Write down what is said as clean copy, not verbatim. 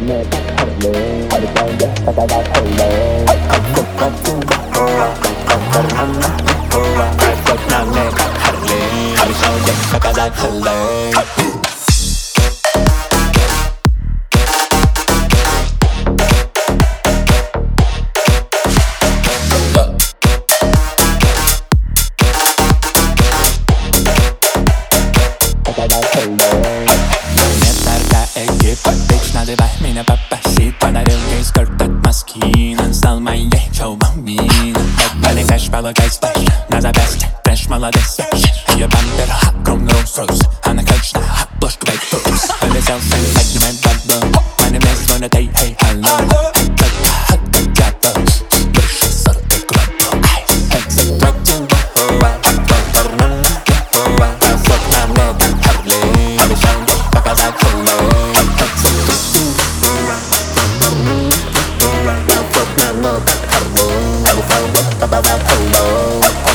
내 할래 어디까지 가다가 할래 것 같은 거야 깜깜한 거야 알것 난 내가 할래 어디까지 가다가 할래 Называй меня папасито, дарилки скорт от Москвы. Он стал моей чаубаминой. Полегай, полагай, спать на запястье. Трэш, молодой свеж. Ее бампер, огромный Rolls-Royce. Она качна, обложка Байтус. Полетел сын, поднимай бабло. Мои мне звонят, эй, эй, алло. Только джабос. Выше 40 градусов. Это трактин, показать хуле. Hello.